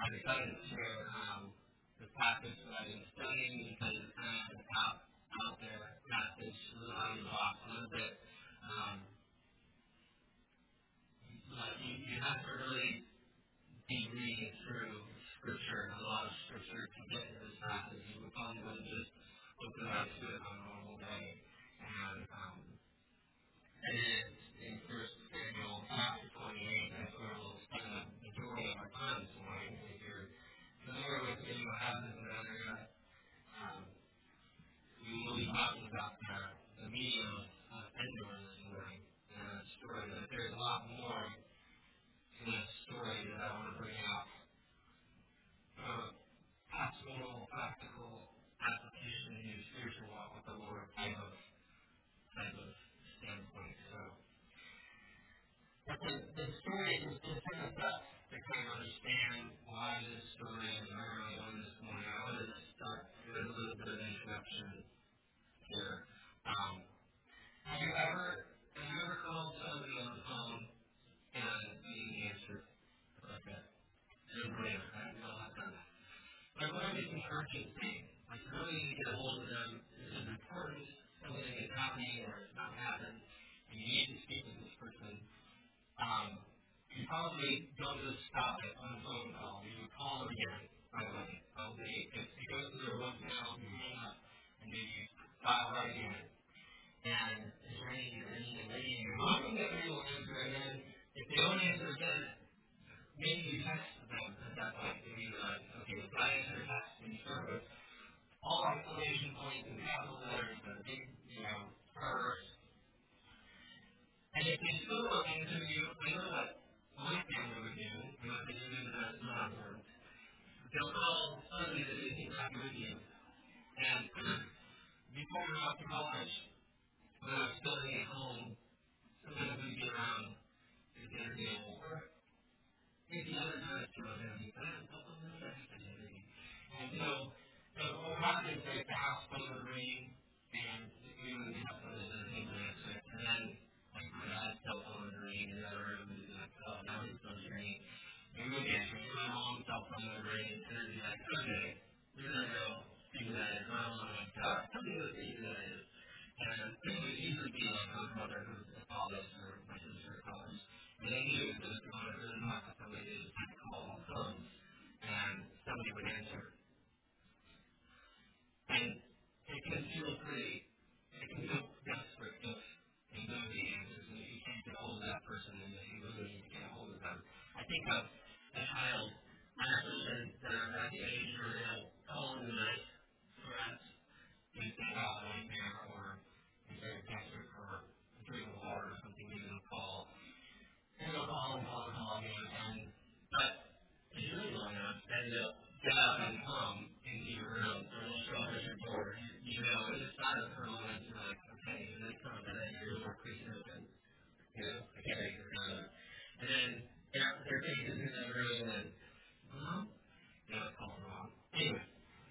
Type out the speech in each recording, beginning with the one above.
I'm excited to share this passage that I've been studying because it's kind of an out there passage, a little out of the box, a little bit. You have to really be reading through Scripture, a lot of Scripture, to get to this passage. You probably wouldn't just open up to it on a normal day. And it is in 1 Samuel chapter 28. That's where we'll spend the majority of our time this morning. If you're familiar with what happens in that area, we will be talking about the meaning of Endor this morning. And a story that there's a lot more to this story that I want to bring out. Pastoral, practical application in your spiritual walk with the Lord type of standpoint. So, but the story is to set us up to kind of understand why this story is where we're going this morning. I want to start with a little bit of introduction here. Have you ever called somebody on the phone and you didn't answer like that? Everybody, right? We all have done that. But what if it's an urgent thing? Like, you really need to get a hold of them. This is important. Something is happening or it's not happening. And you need to speak with this person. You probably don't just stop it on a phone call. You would call them again right away. Probably if it goes to their voicemail, you hang up, and then you dial right again. And it's ringing, you're hoping that they will answer, and then if they don't answer again, maybe you text them at that point, and you're like, okay, if I answer a text and you start with all exclamation points and capital letters and big, curves, and if they still don't answer you, I know what my family would do, and what they do that's not important. They'll call somebody that isn't happy with you. And before we went off to college, when I was studying at home, sometimes we'd be around the dinner table, or maybe other times too, and I'd be and so what happened is like the house phone would ring, and we wouldn't have phone in the table answer it. And then like my dad's cell phone would ring, and the other room would be like, oh, now his phone's ringing. And we wouldn't answer it. My mom's cell phone would ring, and it'd be like, okay, we're going to go see who that is. My mom would like, tell me what see who that is. And it would usually be like my brother who's at college or my sister at college. And they knew that if they wanted to really talk to somebody, they just had to call on the phone, and somebody would answer. And it can feel desperate if nobody answers, and if you can't get hold of that person, and if you really need to get hold of them. I think of a child, my children that are at the age where they'll call in the night for us if they got a nightmare, or if they're desperate for a drink of water or something, they will call. And they'll call again, but if you're really long enough, then they'll get up and come into your room, or they'll show up at your door. It's silent for a moment, you're like, okay, and they come, and then your door creaking open. Okay, and then their face is in that room, and, it's called wrong. Anyway,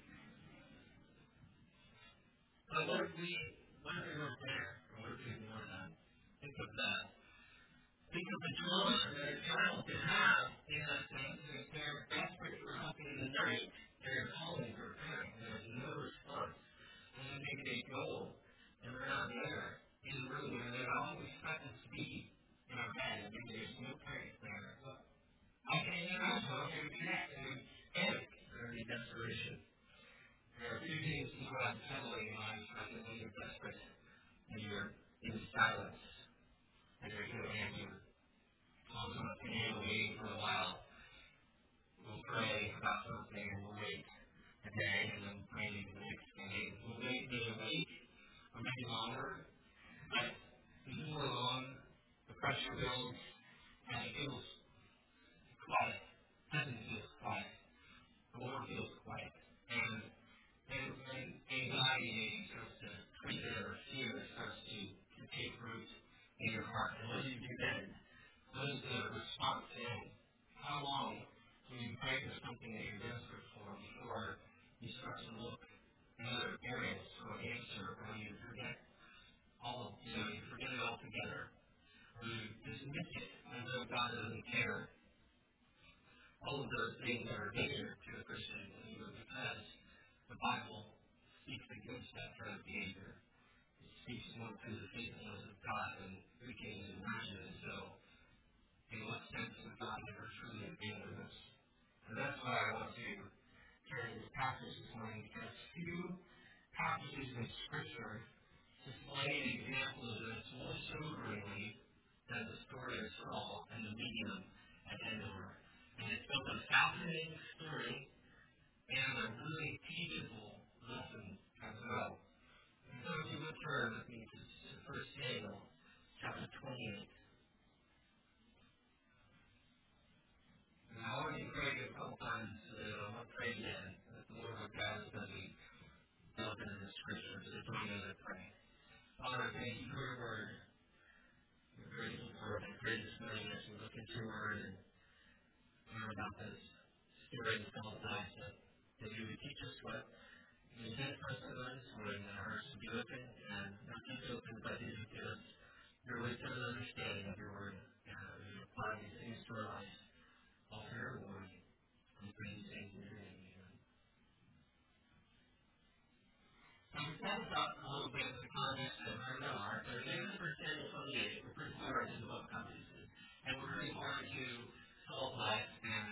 but what if we weren't there, or what if we ignored that? Think of that. Think of the trauma that a child could have in that sense. If they're desperate for something in the night, they're calling for a parent, and there's no response. And then maybe they go, and we're not there in the room, and they're all expected to be in our bed, and maybe there's no parents there. I can't imagine how they would connect. They would panic. There would be desperation. There are two things you have settling in life, right? When you're desperate, and you're in silence, and there's no answer. And waiting for a while. We'll pray about something, and we'll wait a day, and then pray the next day. We'll wait maybe a week, or maybe longer. But before long, the pressure builds, and it feels quiet. It doesn't feel quiet. The Lord feels quiet. And anxiety maybe starts to trigger, or fear starts to take root in your heart. And what do you do then? What is the response then? How long will you pray for something that you're desperate for before you start to look in other areas for an answer, or you forget you forget it altogether, or you dismiss it as though God doesn't care? All of the are things that are major to a Christian believer because the Bible speaks against that kind of behavior. It speaks more to the faithfulness of God than we can even imagine. And so, in what sense would God ever truly abandon us? And that's why I want to turn to this passage this morning, because few passages in Scripture display an example of this more soberingly than the story of Saul and the medium at Endor. And it's both a fascinating story and a really teachable lesson as well. And so if you would turn with me to 1 Samuel chapter 28. And I already prayed a couple times, so that I want to pray again, that the Lord would guide us as we delve into the Scripture. So join me as I pray. Father, thank you for your word. We're grateful for it. I pray this morning as we look into your word and learn about this story of Saul's life, that you would teach us what you intend for us to learn this morning, that our hearts would be open, and not just open, but you would give us your wisdom and understanding of your word, and we would apply these things to our life, all for your glory. We pray these things in your name. Amen. So we set this up a little bit in the context of where we are. So in First Samuel 28, we're pretty far into the book, obviously, and we're pretty far into Saul's life and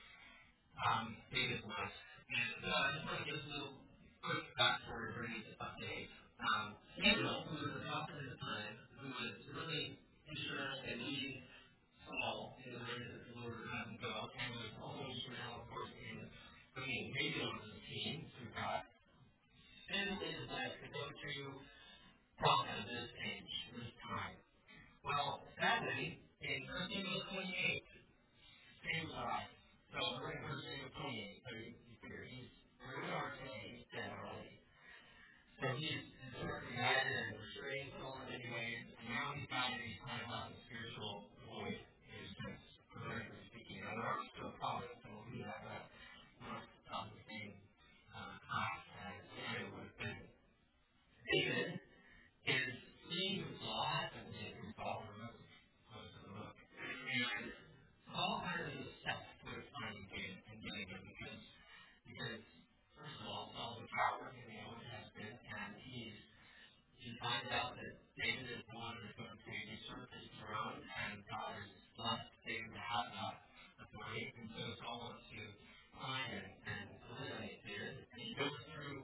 David's life. And I just want to give a little quick backstory for you up to date. Samuel, who was the prophet at the time, who was really instrumental in leading Saul in the way that the Lord would have him go, and was also instrumental, of course, in bringing David onto the team through God, spent his life to go to prophet at this age, this time. Well, sadly, in 1 Samuel 28, Samuel's alive. So we're in 1 Samuel 28, so you figure where we are today, he's dead already. So he's sort of guided and restrained Saul in many ways, and now he's guided, he's kind of got a spiritual void in his sense, prophetically speaking. Now there are still prophets, and we'll do that, but not the same class as Samuel would have been. David is seeing what Saul happens in Saul removed most of the book. And Saul kind of is obsessed with finding David and getting him because first of all, Saul's a coward, and he always has been, and he finds out that David is the one who's going to usurp his throne, and God has blessed David to have that authority, and so Saul wants to find and eliminate David, and he goes through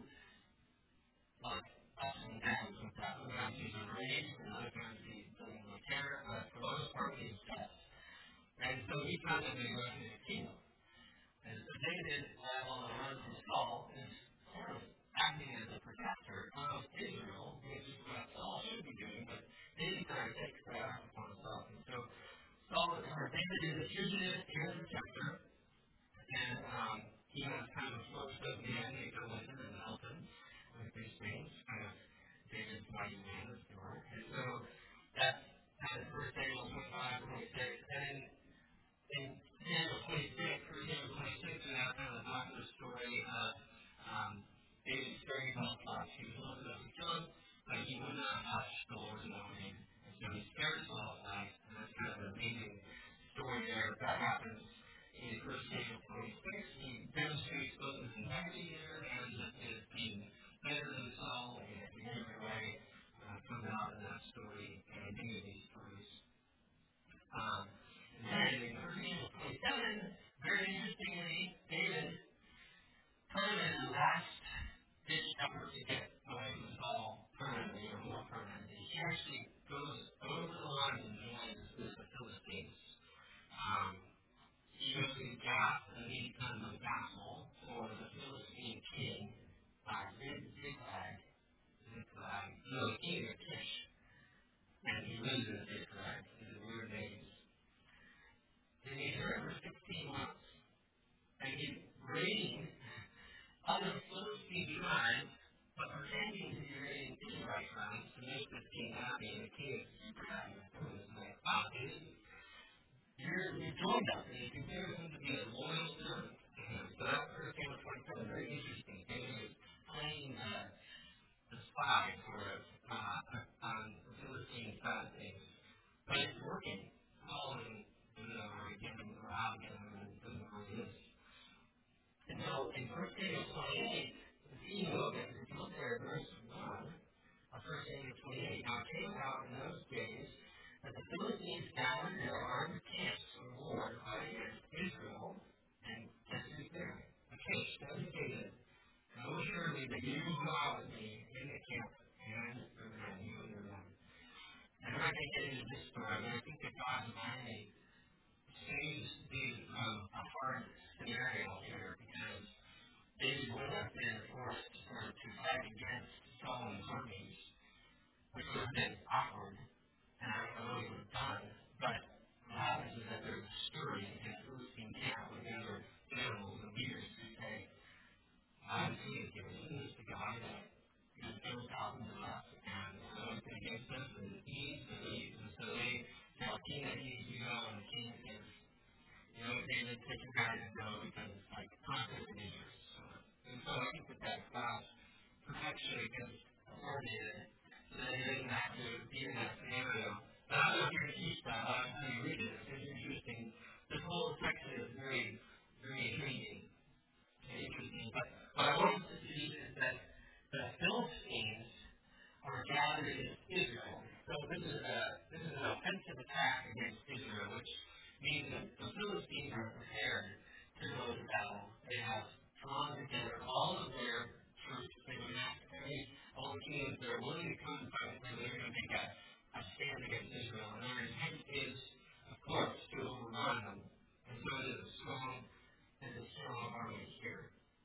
like ups and downs with that. Sometimes he's enraged, and other times he doesn't really care, but for the most part he's obsessed. And so he kind of neglected his kingdom. And so David, while on the run from Saul, is sort of acting as a protector of Israel, which is what Saul should be doing, but David kind of takes that upon himself. And so David is a fugitive and a protector, and he has kind of folks of men that go with him and help him with these things, kind of David's mighty man, as it were. And so that's kind of 1 Samuel 25, 26, and then in Samuel 26, we have kind of the popular story of David sparing Saul's life. He was supposed to kill him, but he would not touch the Lord's anointing. And so he spared Saul's life, and that's kind of an amazing story there. That happens in 1 Samuel 26. He demonstrates both his integrity there and just his being better than Saul, and in every way comes out in that story and in many of these stories. And then in 1 Samuel 27, very interestingly, David kind of in the last ditch effort to get away from Saul permanently or more permanently, he actually goes over the line and joins the Philistines. He goes to Gath and he becomes a vassal for the Philistine king, Ziklag, king of Kish. And he lives in Ziklag. These are weird names. And he's there for 16 months. And he's reigning other Philistine tribes, but pretending to be raiding Israelite tribes to make this king happy, and the king is super happy with him. It's like, wow, dude, you joined us, and he considers him to be a loyal servant to him. So that's 1 Samuel 27, very interesting. David is playing the spy, sort of, on the Philistine side of things. But it's working. Saul isn't doing it already, getting him out, getting him in the business. that you go and the king says, David, take your guys and go because it's like conflict of interest. And so I think that God's protection against authority so that he doesn't have to be in that scenario. But I don't know if you're going to teach that. How you read it. It's interesting. This whole section is very, very intriguing. But what I want us to see is that the Philistines are gathered against Israel. So this is an offensive attack against Israel, which means that the Philistines are prepared to go to battle. They have drawn together all of their troops. They would have to pay all the kings that are willing to come and fight. So they're going to make a stand against Israel. And their intent is, of course, to overrun them. And so it is a strong army here.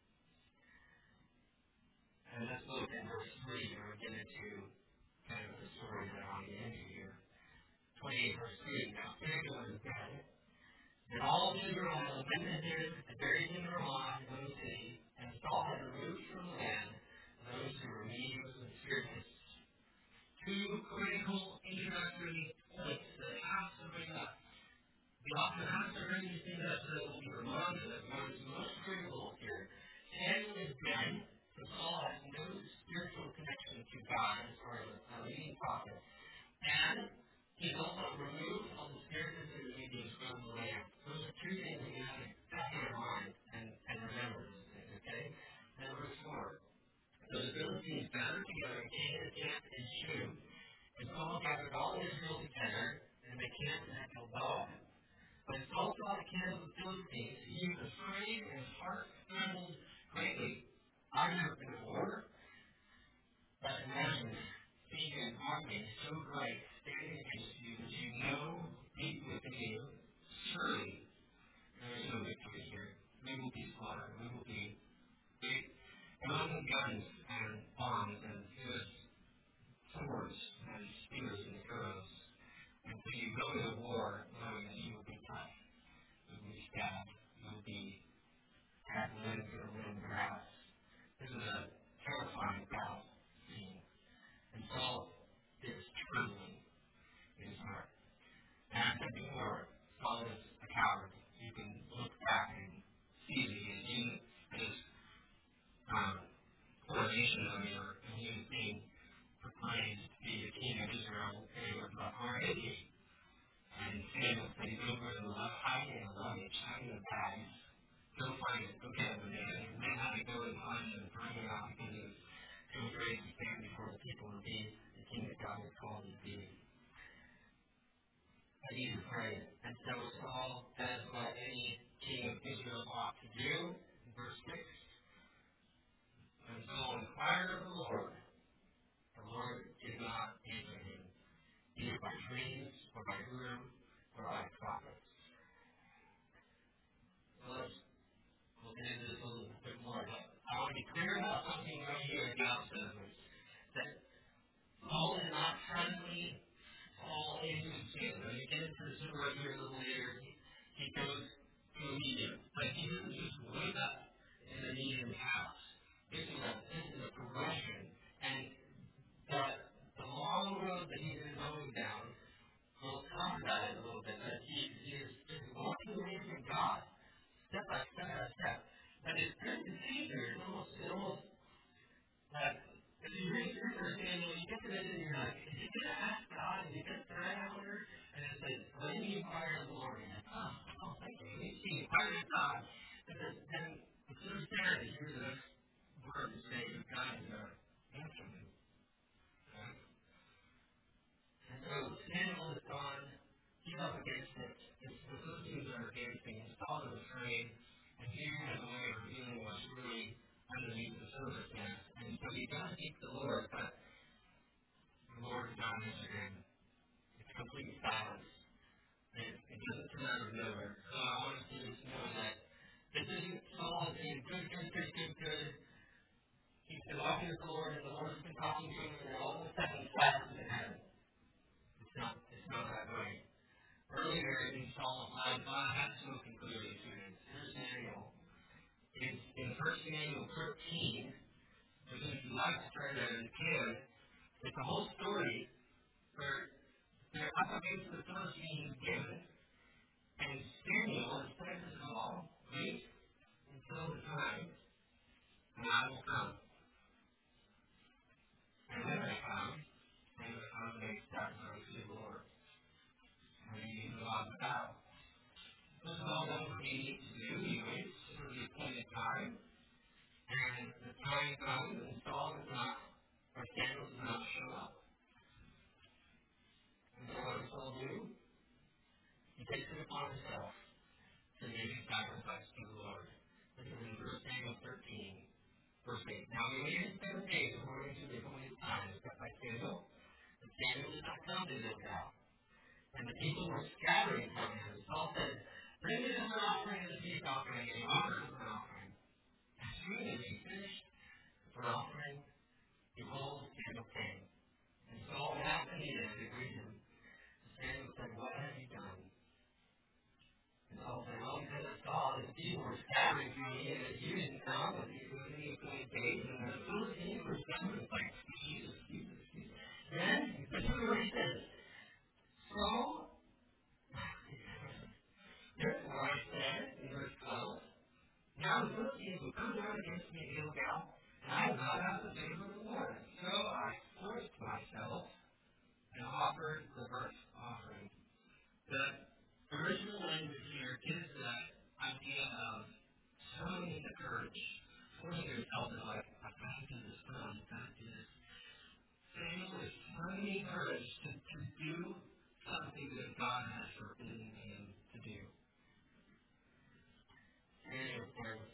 And let's look at verse 3 and we'll get into kind of the story that I want to get into here. 28 verse 3. Now Samuel was dead. And all of Israel had lamented him and buried him in Ramah, his own city. And Saul had removed from the land those who were mediums and spiritists. Two critical introductory points that I have to bring up. We often have to bring these things up so that we'll be reminded of what is most critical here. Samuel is dead. So Saul has no spiritual connection to God as far as a leading prophet. And he's also removed all the spirits and the mediums from the land. Those are two things that you have to have in your mind and remember those things, okay? And verse 4. So the Philistines gathered together and came to camp in Shum. And Saul gathered all Israel together, and they camped at Gilboa. When Saul saw the camp of the Philistines, he was afraid and his heart trembled greatly. I've never been to war, but imagine seeing an army so great standing against you that you know deep within you, surely there is no victory here. We will be slaughtered. We will be guns and bombs and fierce swords and spears and arrows. And so you go to war knowing that you will be tough. You will be stabbed. You will be have limbs or limb grass. This is a terrifying battle scene. And Saul is trembling in his heart. And I said before, Saul is a coward. You can look back and see the his coronation earlier, and he was being proclaimed to be the king of Israel, and he was already. And Samuel said, he's over in the left, hiding in the luggage, hiding in the bags. Go find it. Go get him. And then had to go and find him and bring him out because he was too afraid to stand before the people and be the king that God had called him to be. But he's afraid. And so Saul does what any king of Israel ought to do. In verse 6. And Saul inquired of the Lord. The Lord did not answer him, either by dreams, or by Urim, or by prophets. So we'll get into this a little bit more, but I want to be clear about something right here in God's that Paul is not friendly. Paul is sin. When you get into the sin right here a little later, he goes to a medium. But he doesn't just wake up in the medium's house. This is a progression. And the long road that he's been going down, we'll talk about it a little bit, that he is just walking away from God. Step by step by step. But it's good to see here. It's almost like, if you read through for Samuel, you get to this and you're like, is he going to ask God? Is he going to pray out there? And it says, when you inquire of the Lord, you're like, oh, thank you. He inquired of God. But then it's so sad to hear the next word to say that God is going to answer him. Okay? And so Samuel is gone. He's up against it. The Philistines are against him. Saul is afraid. And here is a way of dealing with really underneath the circumstance. And so he does seek the Lord, but the Lord is not answering him. It's complete silence. It doesn't come out of nowhere. So I want us to just know that this isn't Saul saying, good. He's been walking with the Lord, and the Lord's been talking to him, and then all of a sudden, silence in heaven. It's not that way. Earlier in Psalm 5, God had spoken clearly to him. Here's Samuel. In 1 Samuel 13, which if you like to turn there and you can, it's a whole story where They're up against the Philistines given, and Samuel said to Saul, wait until the time, and I will come. And when I come, they will come and make sacrifice to the Lord. And he go on the battle. So Saul does what he needs to do. He waits for the appointed time, and the time comes, and Saul does not, or Samuel does not show up. And so what does Saul do? He takes it upon himself to make a sacrifice to the Lord. This is in 1 Samuel 13, verse 8. Now we waited 7 days according to the appointed time set by Samuel, but Samuel did not come to Gilgal. And the people were scattering from him. Saul said, bring me an offering and a peace offering, and offer an offering. As soon as he finished the offering, behold, Samuel came. And Saul laughed and he to greet him. Samuel said, what have you done? And Saul said, well, because I saw that people were scattering from me, and that you didn't come, and you were in the appointed days, and the Philistines were scattering like Jesus. Then, listen to what he says. So, therefore I said, in verse 12, now the Philistines will come down against me at Gilgal, and I will not have the favor of the Lord. So I forced myself and offered the burnt offering. The original language here gives that idea of summoning the courage. Forcing yourself is like, I've got to do this, I've got to do this. Samuel is summoning courage to do something that God has forbidden him to do. Samuel says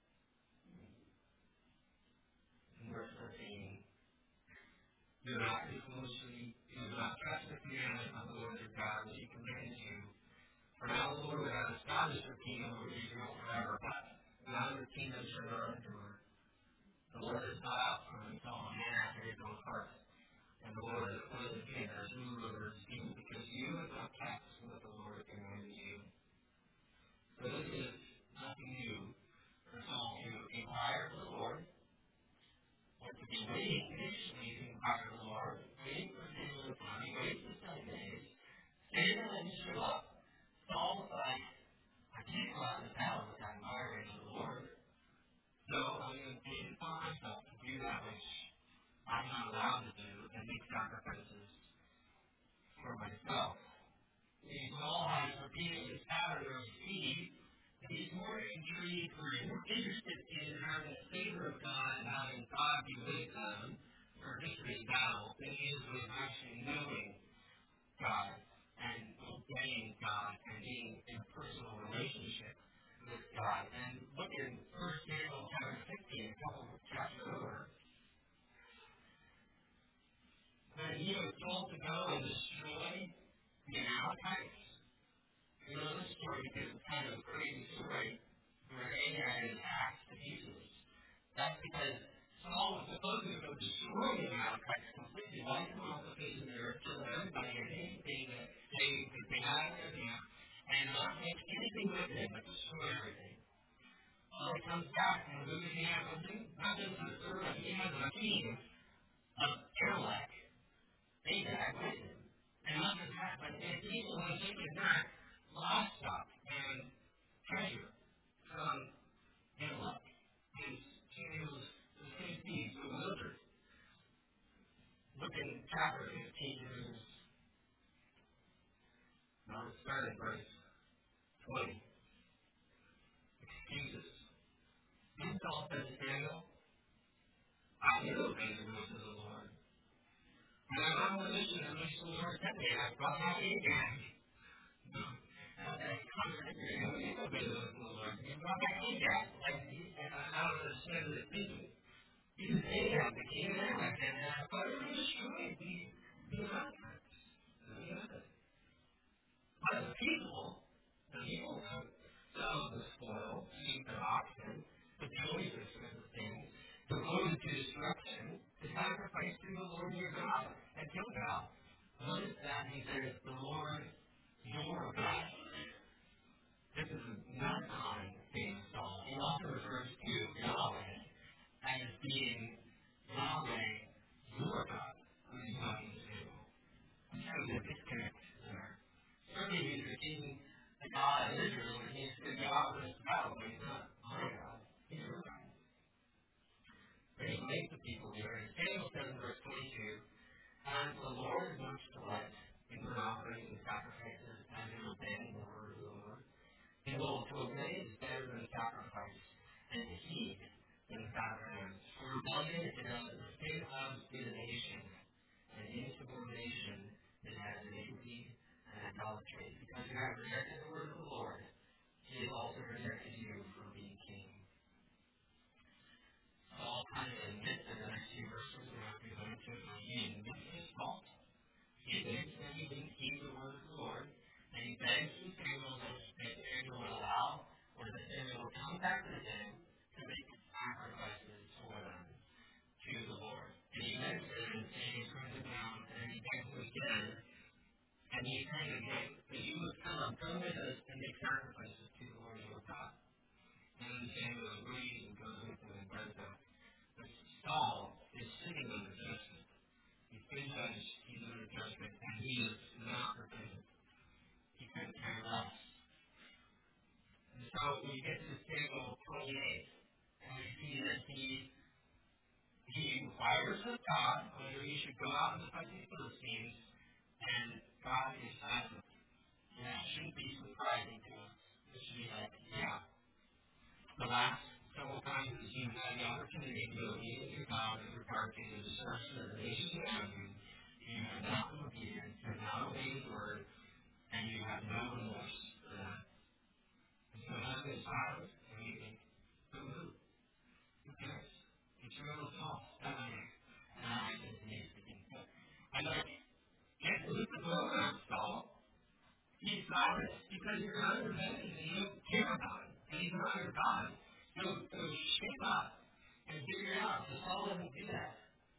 in verse 13, do not do foolishly, do not trust the commandment of the Lord your God which he commands you. For now the Lord will have established your kingdom over Israel forever, but now your kingdom shall not endure. The Lord has sought out from himself a man after his own heart, and the Lord has appointed him as ruler over his people, because you have not practiced what the Lord commanded you. So this is nothing new for Saul to inquire of the Lord, or to be waiting patiently to inquire of the Lord, waiting for Samuel to come. He waits for 7 days. Samuel didn't show up. Saul was like, I can't go out in the battle without inquiring of the Lord. So I'm going to take it upon myself to do that which I'm not allowed to do, and make sacrifices for myself. Saul has repeatedly scattered or seed, and he's more intrigued or more interested in having the favor of God and having God be with them for victory battle than he is with actually knowing God and obeying God and being in a personal relationship with God. And look in 1 Samuel chapter 16, a couple of chapters over. That he was told to go and destroy the Amalekites. You know this story because it's kind of a crazy story where Agag is axed to pieces. That's because Saul was supposed to go destroy the Amalekites completely, wipe them off the face of the earth, kill everybody and anything that they had in their camp, and not take anything with them but destroy everything. So he comes back, and who does he have with him? Not just the servant, he has a king of Amalek, Agag, with him. And not just that, but the people who have taken back livestock and treasure from Amalek. And Samuel's the same thieves who bewildered. Look in chapter 15, verses, let's start in verse 20. Excuses. Then Saul said to Samuel, I will obey the voice of the Lord. And I'm on the mission in which the Lord sent me. I've brought my Agag. That's contradictory. I will obey the voice of the Lord. You brought back Agag. Like, I don't understand what it's thinking. He's Agag, the king of Amalek, and I thought it was destroyed. The Amalekites. But the people took some of the spoil, sheep and oxen, the choicest of the things, devoted to destruction, to sacrifice to the Lord your God at Gilgal. Notice that he says, the Lord your God. This is not a common thing in Saul. He also refers to Yahweh as being Yahweh your God, who he's talking to. So the disconnect rebellion is a sin of divination, and insubordination is as iniquity and idolatry. Because you have rejected the word of the Lord, he has also rejected you from being king. Saul kind of admits in the next few verses we're not going to go into it, he admits his fault. He admits that he didn't keep the word of the Lord, and he begs from Samuel that Samuel would allow, or that Samuel would come back to him to make sacrifices for them to the Lord. And he begs him, and he turns it down, and he begs him again, and he's saying again, that you would come with us and make sacrifices to the Lord your God. And Samuel agrees and goes with him and does that. But Saul is sitting under judgment. He's been judged, he's under judgment, and he is not repentant. He couldn't care less. And so we get to Samuel 28, and we see that he inquires of God whether he should go out and fight the Philistines, and God is silent. And that shouldn't be surprising to us. It should be like, yeah. The last several times that you've had the opportunity to obey to God with regard to the destruction of the nation around you, you have not been obedient, you have not obeyed His word, and you have no remorse for that. And so heaven is silent, and you think, who cares? It's real tough, doesn't it? And I just need to think that. I'm like, get the phone out, Saul. He's silent because you're not repentant and you don't care about him. And he's not your God. So shape up and figure it out. Because Saul doesn't do that.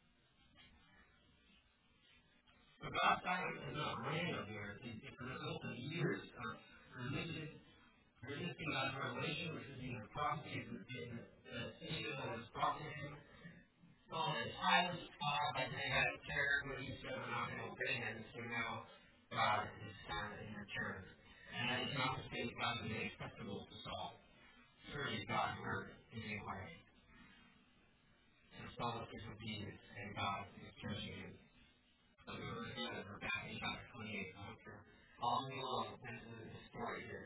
So God's silence is not random here. It's a result of years of resisting God's revelation, which is in the prophecy that Samuel was prophesying. Saul has silenced God by saying, I don't care what he said, I'm not going to obey him. So now God is silent in return. And that is not to say that God is acceptable to Saul. Surely God heard his inquiry. And Saul is disobedient, and God is judging him. So we're back in chapter 28. I hope you're following along with the story here.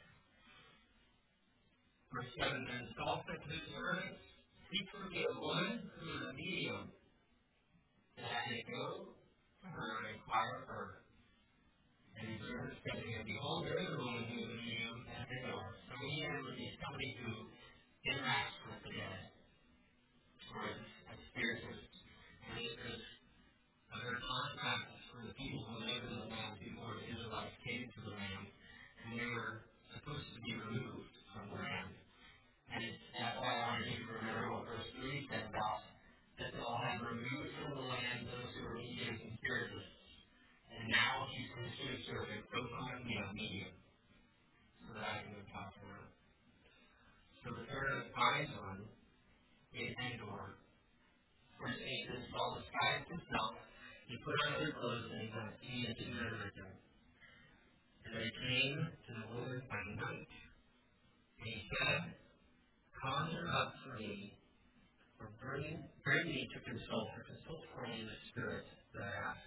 Verse 7, then Saul said to his servants, seek for me a woman who is a medium, that I may go to her and inquire of her. And his servants said to him, behold, there is a woman who is a medium at the door. So he is somebody who interacts with the dead, or a spiritist. And it is a very common practice for the people who lived in the land before the Israelites came to the land, and they were supposed to be removed from the land. And that's why I want you to remember what verse 3 said about that they'll have removed from the land those who are mediums and spiritists. And now he says to his servant, go find me a medium, so that I can go talk to her. So the servant finds one in Endor. Verse 8, then Saul disguised himself, he put on his clothes, and he and two men with him. And they came to the woman by night. And he said, conjure up for me, or bring me to consult for me the spirit that I ask.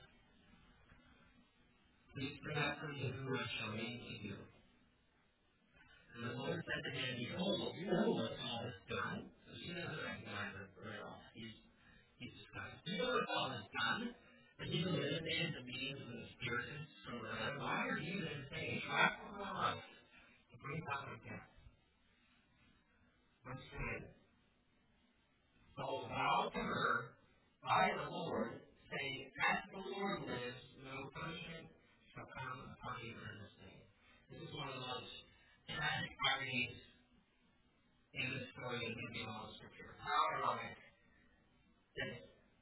Please bring out for me who I shall name to you. And the Lord said to him, behold, you know what Saul has done. So she doesn't recognize him right off. He's disguised. You know what Saul has done? But he's eliminated the meetings of the spiritists from the land. Why are you then saying, trap for my life to bring about my death? Verse 10. Saul vowed to her by the Lord, saying, as the Lord lives, no punishment shall come upon you in this day. This is one of the most tragic ironies in the story of the Bible Scripture. How ironic that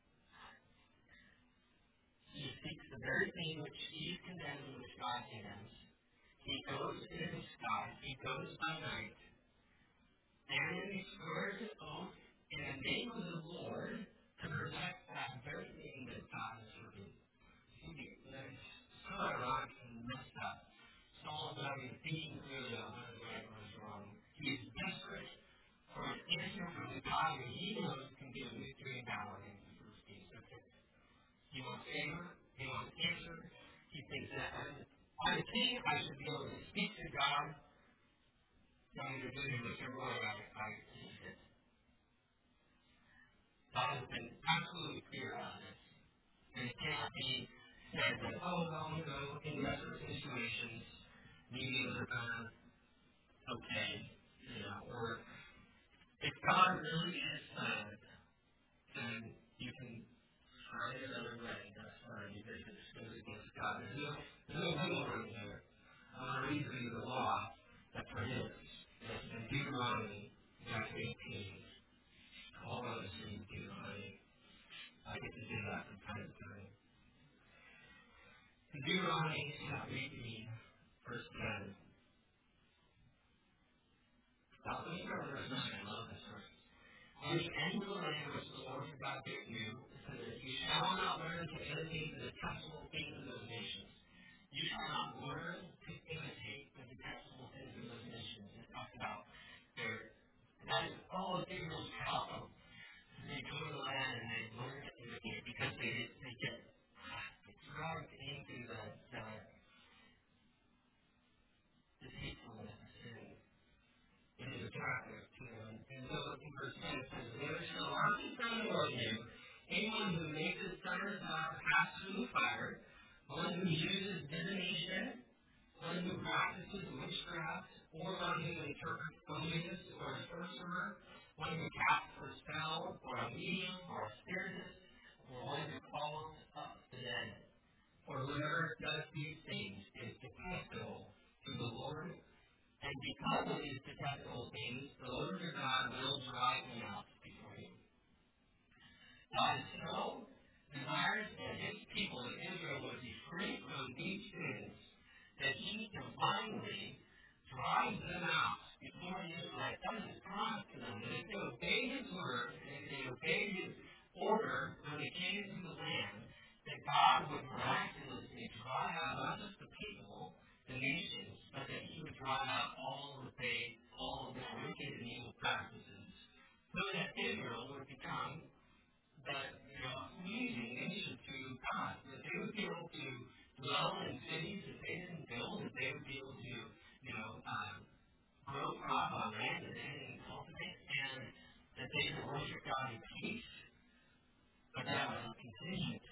he seeks the very thing which he condemns and which God condemns. He goes in disguise, he goes by night, and he swears an oath in the name of the Lord to protect that very thing that God has forbidden. That is so ironic and messed up. Saul's not even thinking clearly on what is right and what is wrong. He is desperate for an answer from the God who he knows can give victory and power against the Philistines. That's it. He wants favor. He wants answer. He thinks that I'm a king. I should be able to speak to God. So I'm going to do whichever way I see fit. be said that, oh, well, in other situations, meetings are kind of okay, or if God really is silent, then you can try it another way. That's fine, because it goes against God. There's no wiggle room here. I want to read for you the law that prohibits. It's in Deuteronomy chapter 18. All of us in Deuteronomy. I get to do that from time to time. In Deuteronomy chapter 18, verse 10. Now, let me start with verse 9. I love this verse. On the end of the land which the Lord your God gave you, it says, you shall not learn to imitate the detestable things of those nations. You shall not learn to imitate the detestable things of those nations. It talks about that is all of Israel's problem. They go to the land and they learn to imitate because they get dragged into the deceitfulness of sin. It is attractive to them. And so in verse 10 it says, there shall not be found among you anyone who makes his son or daughter pass through the fire, one who uses divination, one who practices witchcraft, or one who interprets omens, or a sorcerer, one who casts a spell, or a medium, or a spiritist, or one who calls up the dead. For whoever does these things is detestable to the Lord, and because of these detestable things, the Lord your God will drive them out before you. God is so desirous that his people of Israel would be free from these sins, that he divinely drives them out before the Israelites. That is his promise to them. That if they obey his word, and if they obey his order when they came into the land, that God would miraculously drive out not just the people, the nations, but that he would drive out all of their wicked and evil practices, so that Israel would become that pleasing nation to God. That they would be able to dwell in cities that they didn't build, that they would be able to, grow crop on land that they didn't cultivate, and that they could worship God in peace. But that was a contingent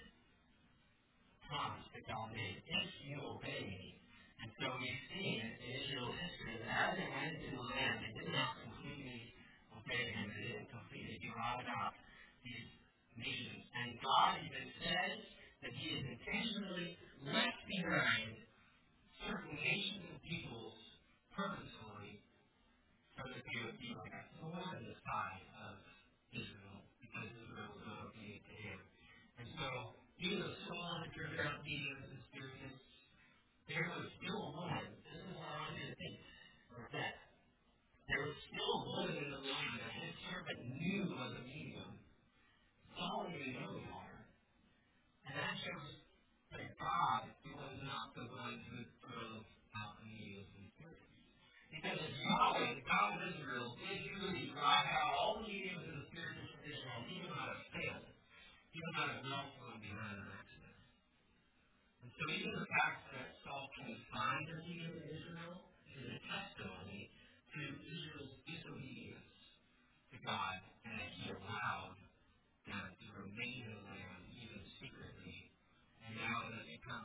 promise that God made, if you obey me. And so we've seen in Israel's history that as they went into the land, they did not completely obey him. They didn't completely drive out these nations. And God even says that he has intentionally left behind certain nations and peoples purposefully so that they would be like a thorn in the side of Israel, because Israel was not obedient to him. And so, even though Saul had driven out demons and spirits, there was still a woman. This is what I want you to think or that. There was still a woman in the land that his servant knew was a medium. Saul didn't know her. And that shows that God was not the one who drove out the mediums and spirits. Because Yahweh, the God of Israel, did truly drive out all the mediums and the spirits of Israel, even out of failed, even out of not falling behind an accident. And so even the fact that Saul can find a medium in Israel is a testimony to Israel's disobedience to God, and that he allowed them to remain in the land, even secretly. And now it has become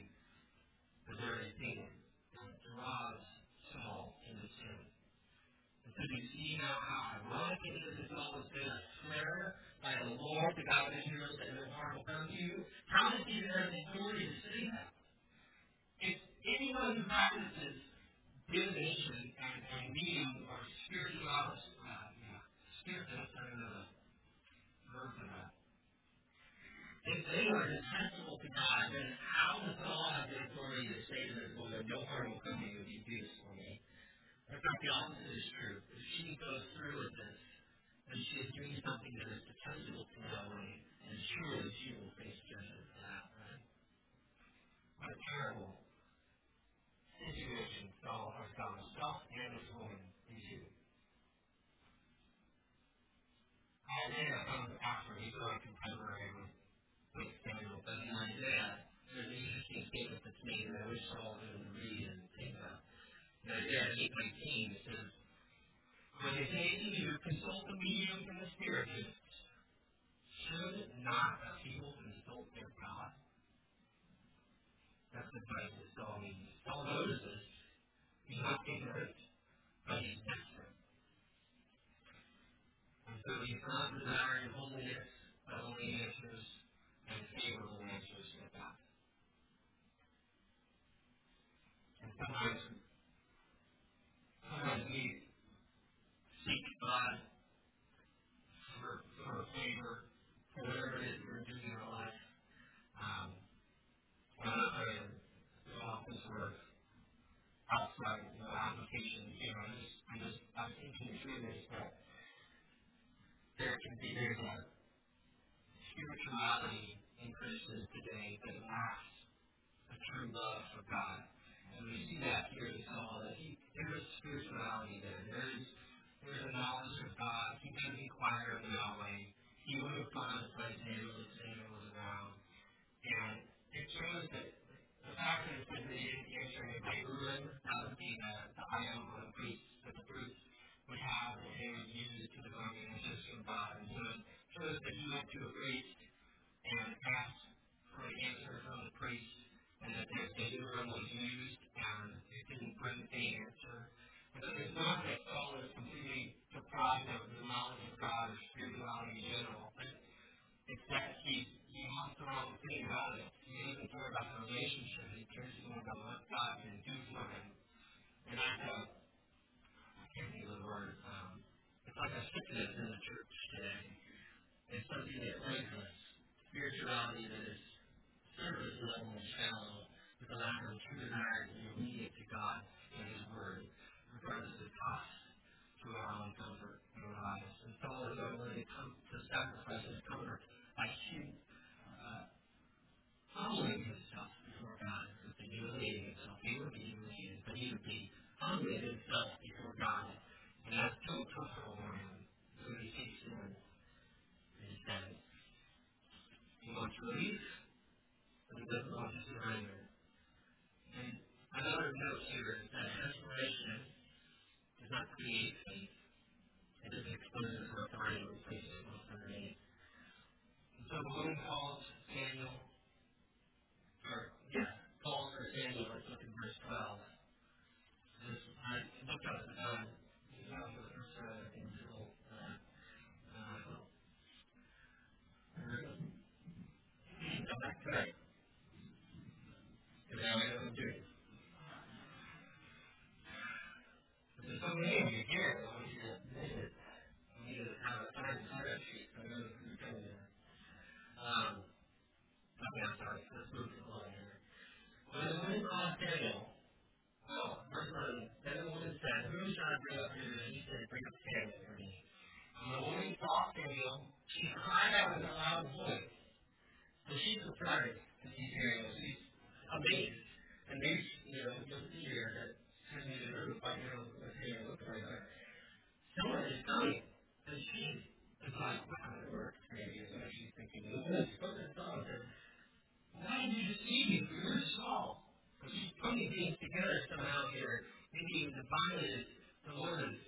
the very thing that draws Saul into sin. And so you see now how ironic it is that Saul has been a swear by the Lord, the God of Israel, that no harm will come to you. How does he even have the authority to say that? If anyone who practices divination and medium or spirituality, spiritualist, I don't know the verb for that. If they are detestable to God, then how does Saul have the authority to say to this woman, no harm will come to you if you do this for me? In fact, the opposite is true. If she goes through with this, then she is doing something that is detestable to Yahweh, and surely she will face judgment for that, right? What a terrible situation Saul has got himself and this woman into. Isaiah comes after. He's not contemporary with Samuel, but in Isaiah, there's an interesting statement that's made that I wish Saul would read and think about. In Isaiah 8:19, it says, when they say to you, consult the mediums and the spiritists, should not a people consult their God? That's the advice that Saul needs. Saul notices he's not getting hurt, but he's desperate. And so he's not desiring holiness, but only answers and favorable answers from God. And sometimes we seek God for favor, for whatever it is we're doing in our life. I'm not going to go off this sort of outside application here. I'm thinking through this, that there's a spirituality in Christians today that lacks a true love for God. And we see that here in Saul, that there is spirituality there. There's a knowledge of God. He doesn't inquire of Yahweh. He would have gone to place Samuel if Samuel was around. And it shows that the fact that it says that he didn't answer him by Urim, that would be the item of the priest that the priests would have that they would use to divine answers from God. And so it shows that he went to a priest and asked for an answer from the priest, and that the Urim was used, and it didn't bring the answer. And so it's not that Saul is completely deprived of the knowledge of God or spirituality in general, but it's that he wants the wrong thing about it. He doesn't care about the relationship. He cares more about what God can do for him. And that's I can't think of the word. It's like a sickness in the church today. It's something that plagues us. Spirituality that is surface level and shallow, with a lack of true desire to be obedient to God and His Word, regardless of cost to our own comfort and our lives. And Saul is willing to come to sacrifice his comfort by humbling himself before God, with the humiliating himself. He would be humiliated, but he would be humbling himself before God. And that's so comfortable for him. So he seeks Him. And he says, he wants relief, but he doesn't want to surrender. And another note here is that desperation does not create faith. It just exposes our authority and places it most underneath. And so the woman calls Samuel, calls for Samuel. Let's look at verse 12. I looked up the time. Verse 12, I think it's a little. Come back to it. Because now I know what I'm doing. But there's so many of you here. I want you to miss it. I want you to have a time to see that sheet. I know you're coming there. Okay, I'm sorry. Let's move along here. When the woman saw Samuel, verse 11, then the woman said, who shall I bring up here? And he said, bring up Samuel for me. When the woman saw Samuel, she cried out with a loud voice. So she's surprised to see Samuel. She's amazed. And maybe, you'll see here that she's in the room, I don't know what Samuel looks like, but someone is coming. And she is like, wow, it works. Maybe is what she's thinking. The woman spoke to Saul and said, why did you deceive me? For you're Saul. But she's putting things together somehow here. Maybe divided the Lord is,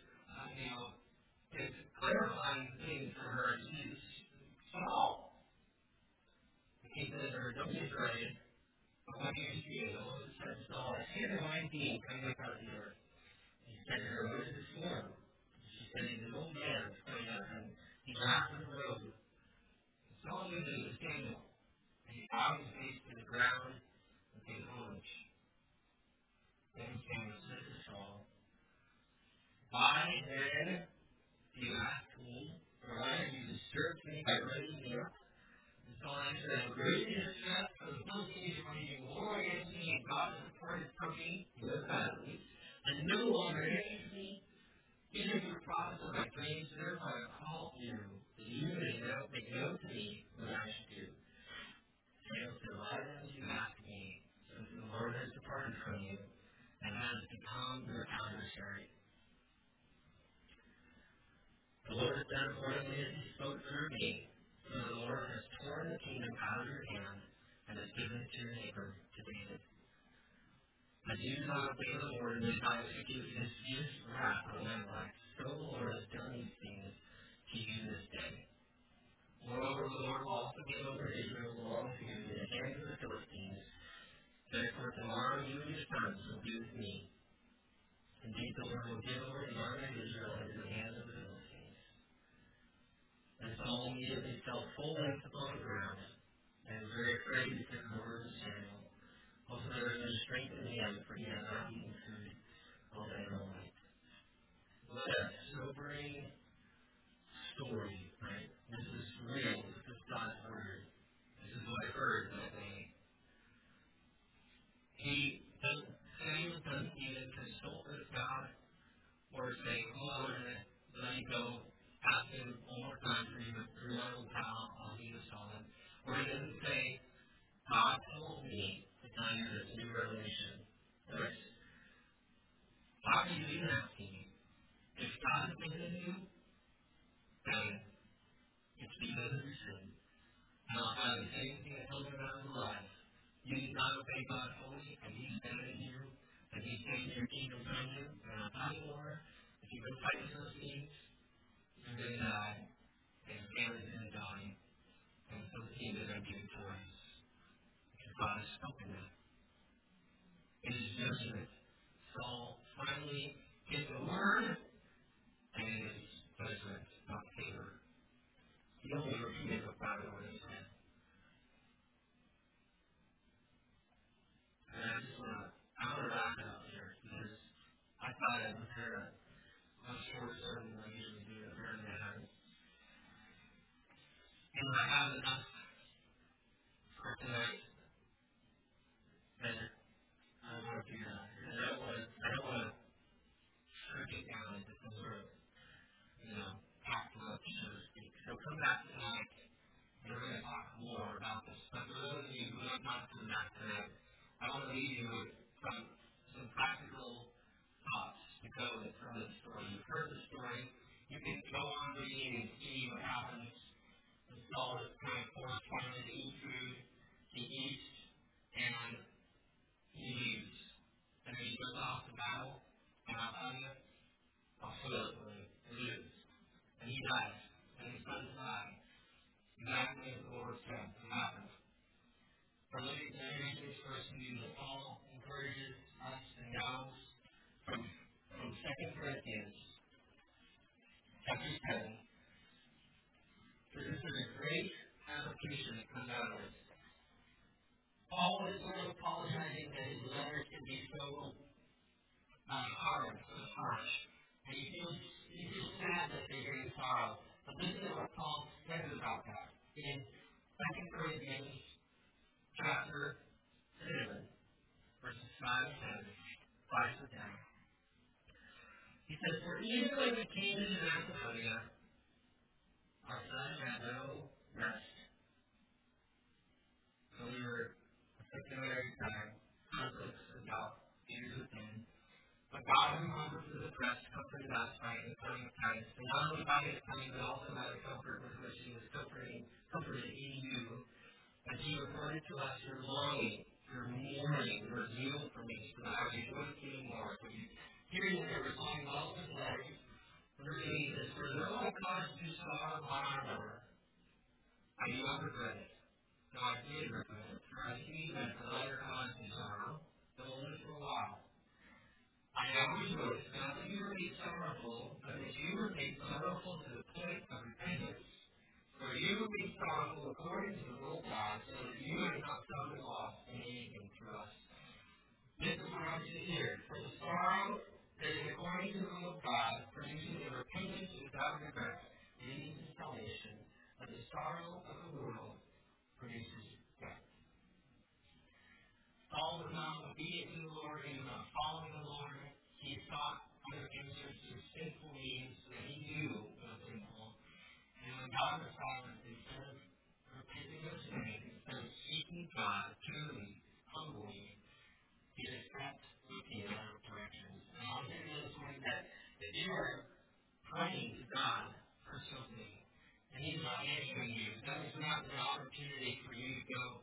clarifying things for her. She's Saul. He says to her, don't be afraid. But what do you see? The Lord said to Saul, I see the divine being coming up out of the earth. He said to her, what is this form? She said, he's an old man coming out, and he laughed in the road. Saul knew that it was Samuel. And he bowed his face to the ground and gave homage. Then Samuel said to Saul, why then do you ask me? Or why have you disturbed me by raising me up? And Saul answered, I'm greatly distressed, for the Philistines are waging war against me, and God has departed from me, badly, and no longer answers me. Even your prophets of my dreams, therefore I call you, that you may make known to me what I should do. Samuel said, why then did you ask me, since the Lord has departed from you, and has become your adversary? The Lord has done accordingly as He spoke through me. So the Lord has torn the kingdom out of your hand and has given it to your neighbor, to David. As you did not obey the Lord and did not execute His fierce wrath on Amalek, so the Lord has done these things to you this day. Moreover, the Lord will also give over Israel along to you in the hands of the Philistines. Therefore be with me. Indeed, the Lord will give over the army of Israel into the hands of the Philistines. And Saul immediately fell full length upon the ground, and was very afraid to take the word of Samuel. Also there was no strength in him, for he had not eaten food all day and all night. What a sobering story, right? This is real. This is God's word. This is what I heard that day. Samuel doesn't even consult with God or say, oh, let me go ask him one more time for you, through my old pal, I'll be a solid. Or he doesn't say, God told me to tell you this new revelation. Notice, why are you even asking me? If God is in you, then it's because of your sin. And I'll have the same thing I told you about in life. You did not obey God fully, and He standing you, and He's taking your kingdom from you, and I'll tell you more. If you go fight with those things, you're going to die, and your family's going to die, and so the kingdom is going to be victorious. Because God has spoken that. It is judgment. Saul finally gets the word, and it is judgment, not favor. He only repeated what God already said. And I want to wrap it up here, because I thought I'd prepare a short sermon than I usually do at Burn Man. And I have enough for tonight that I want to do that. And I don't want to shrink it down into some sort of, packed lunch, so to speak. So come back tonight, and we're going to talk more about this. But for those of you who have not come back tonight, I want to leave you with some practical thoughts to go from this story. You've heard the story. You can go on reading and see what happens. Saul is kind of forced finally to eat food. He eats, and he leaves. And then he goes off to battle, and I'll tell you, I'll spoil it for you. He lives. And he dies. And his sons die. Exactly as the Lord said to happen. But let me read this verse to you that Paul encourages us and gals from 2 Corinthians chapter 7. This is a great application that comes out of this. Paul is sort of apologizing that his letters can be so hard, so harsh. And he feels sad that they bring sorrow. But listen to what Paul says about that. In 2 Corinthians chapter 7, verses 5 and 5 to 10. He says, for even when we came into Macedonia, our flesh had no rest. So we were afflicted on every side, conflicts about fears within. But God, who comforts the oppressed, comforted us by the coming of Titus. And not only by his coming, but also by the comfort with which he was comforted in you. As he reported to us your longing, your mourning, your zeal for me, so that I rejoice even more. So hearing that there was longing also to letters, verse 8 says, for though I caused you sorrow upon our Lord, I do not regret it. No, I did regret it, for I see that the letter caused you sorrow, though only for a while. I now rejoice, not that you were made sorrowful, but that you were made sorrowful to the point of repentance. For you were made sorrowful according to the will of God, so that you might not suffer loss in anything through us. This is what I want you to hear. For the sorrow that is according to the will of God produces a repentance without regret, leading to salvation, but the sorrow of the world produces death. Saul was not obedient to the Lord, he was not following the Lord. He sought other answers through sinful means that he knew was sinful. And when God was silent, instead of repenting of sin, instead of seeking God truly, humbly, he just kept looking in other directions. And I want you to know this morning that if you are praying to God for something, and he's not answering you, that is not an opportunity for you to go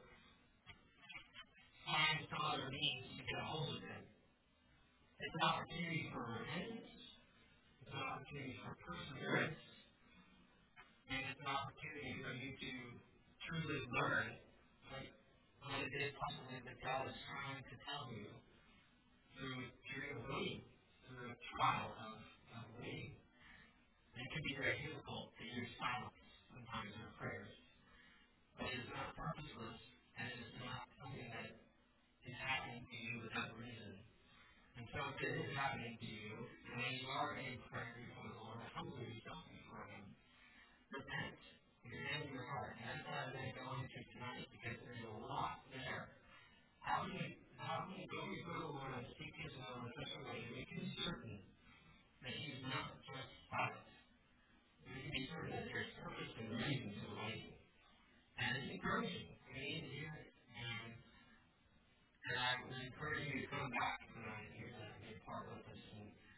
find some other means to get a hold of him. It's an opportunity for repentance. It's an opportunity for perseverance. And it's an opportunity for you to truly learn what it is possibly that God is trying to tell you. through a waiting, through a trial of waiting. And it can be very difficult to hear silence sometimes in our prayers. But it is not purposeless, and it is not something that is happening to you without reason. And so if it is happening to you, when you are in prayer before the Lord, humble yourself before Him. Repent. Examine your heart. And that's what I'm going to go into tonight, because there's a lot there. How can we go before the Lord and seek His will in such a way that we can be certain that He is not just silent? We can be certain that there's purpose and reason to the waiting. And it's encouraging. We need to hear it. And I would encourage you to come back tonight here to be a part with us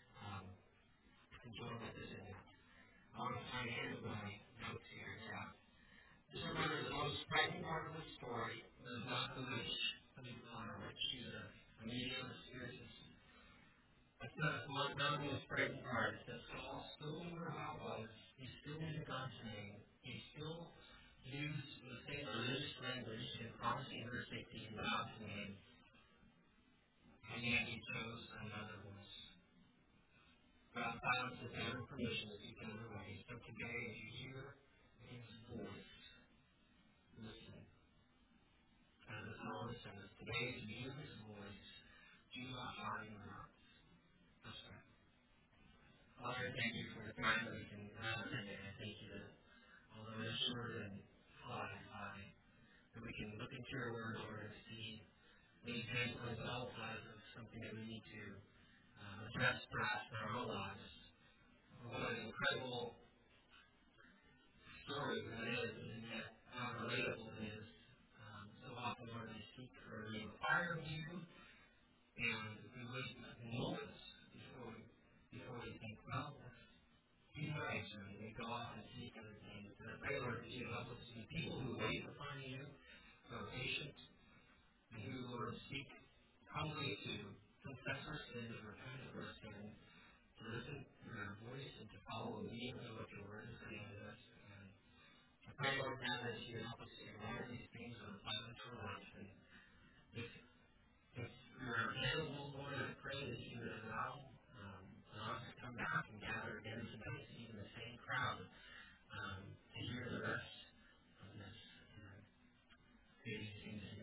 and join with us in that. I want to find the end of my notes here. Yeah. Just remember, the most frightening part of the story is not the witch, but the witch. She's a medium spiritist. That's not the most frightening part. It's that Saul still knew where God was. He still knew God's name. He still used the same religious language in promising her safety in God's name. And yet he chose another voice. God silences every permission to speak another way. So today, if you hear His voice, listen. As the psalmist says, today, if you hear His voice, do not harden your heart. Let's pray. Father, thank you for the time that we can have today. I thank you that although it's short and fly, that we can look into your word, Lord, and see the example itself as something that we need to address perhaps in our own lives. What an incredible story that is, and yet how relatable it is. So often, Lord, we seek or we inquire of you, and we wait moments before we think, well, He's right, and we go off and seek other things. And I pray, Lord, that you help us to be people who wait upon you, who are patient, and who, Lord, seek humbly to confess our sins and repent of our sins, to listen to your voice and to follow immediately what your word is saying to us. And I pray, Lord, now that you help us to remember these things and apply them to our life. And if you're available, Lord, I pray that you would allow us to come back and gather again tonight, even the same crowd, to hear the rest of this.